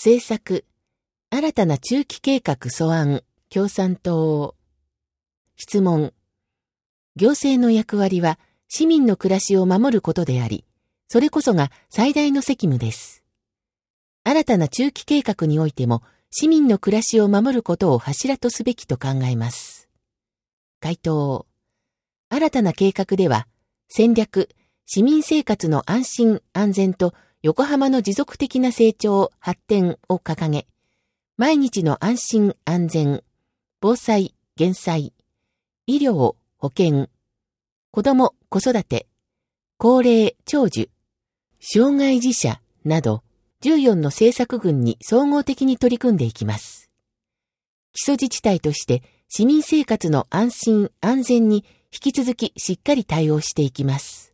政策、新たな中期計画素案、共産党。質問。行政の役割は市民の暮らしを守ることであり、それこそが最大の責務です。新たな中期計画においても、市民の暮らしを守ることを柱とすべきと考えます。回答。新たな計画では、戦略、市民生活の安心安全と横浜の持続的な成長発展を掲げ、毎日の安心安全、防災減災、医療保健、子ども子育て、高齢長寿、障害児者など14の政策群に総合的に取り組んでいきます。基礎自治体として市民生活の安心安全に引き続きしっかり対応していきます。